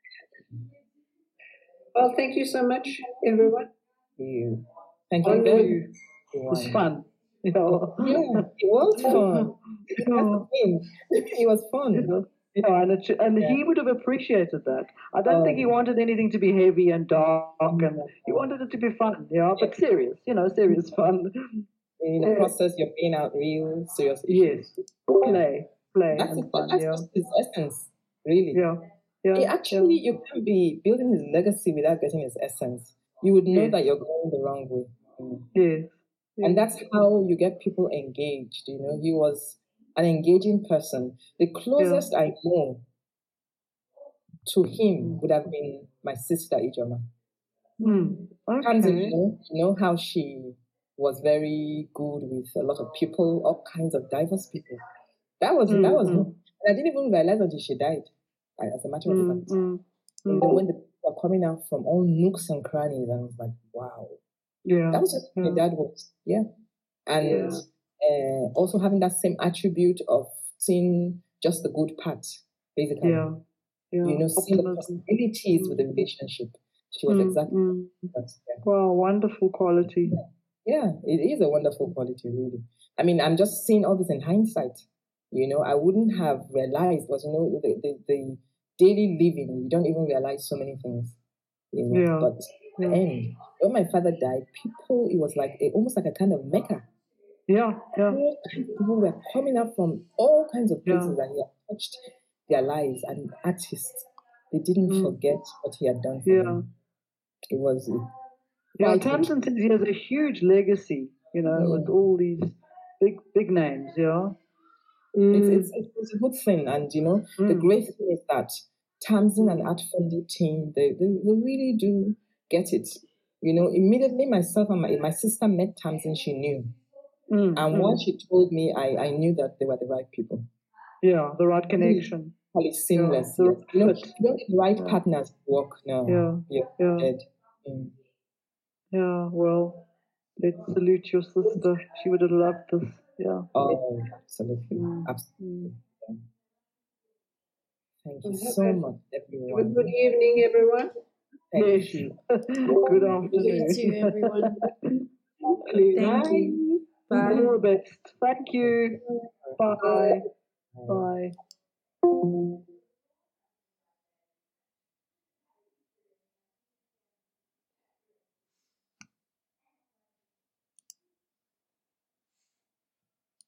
Well, thank you so much, everyone. You. Thank you. Thank Onward. you. It was everyone. fun. You know. Yeah, it was fun. That's Yeah. the thing. It was fun. It was, Yeah, and, it, sh- and Yeah. he would have appreciated that. I don't think he Oh, wanted anything to be heavy and dark, and he no. wanted it to be fun, yeah, but serious, you know, serious fun. In the Yeah. process, you're playing out real serious Yes, issues. play, play That's and it. fun, That's yeah, just his essence, really. yeah, yeah, It yeah, actually, you can't be building his legacy without getting his essence. You would know yes, that you're going the wrong way. Mm. yes, And yes, that's how you get people engaged. You know, he was an engaging person. The yeah, closest I know to him mm, would have been my sister Ijoma. mm, Tamsin, you okay, know, you know how she was very good with a lot of people, all kinds of diverse people. That was that mm, was him. mm, And I didn't even realize until she died, I- as a matter of mm, fact. mm, And then mm, when the people were coming out from all nooks and crannies, I was like, wow. yeah, That was just who my yeah, dad was. Yeah. And yeah, uh, also having that same attribute of seeing just the good part, basically. yeah, yeah, You know, seeing the optimism, possibilities with the mm, relationship. She was mm, exactly mm. that. Yeah. Wow, wonderful quality, Yeah, it is a wonderful quality, really. I mean, I'm just seeing all this in hindsight. You know, I wouldn't have realized, but you know, the, the, the daily living, you don't even realize so many things. You know, yeah, but at the yeah, end, when my father died, people, it was like a, almost like a kind of mecca. yeah, yeah, All kinds of people were coming up from all kinds of yeah, places, and he had touched their lives. And artists, they didn't mm, forget what he had done for yeah. them. It was Yeah, quite Tamsin says he has a huge legacy, you know, with interesting. all these big, big names, yeah. It's, Mm. it's it's a good thing, and you know the Mm, great thing is that Tamsin and mm, Art Fundi team, they, they they really do get it. You know, immediately myself and my my sister met Tamsin, she knew, mm, and once mm. she told me, I I knew that they were the right people. Yeah, the right Really, connection. really Yeah, seamless. the Yes, right you know, fit. you don't get the right Yeah, partners to work now. yeah, You're yeah, dead. Mm. yeah. Well, let's salute your sister. She would have loved this. Yeah. Oh, absolutely, Mm, absolutely. mm. Yeah. Thank Well, you have so a, much, have a good everyone. evening, everyone. Thank Yes. you. Good You afternoon. too, everyone. Please. Thank Bye. you. All Bye. the best. Thank you. Bye. Bye. Bye. Bye.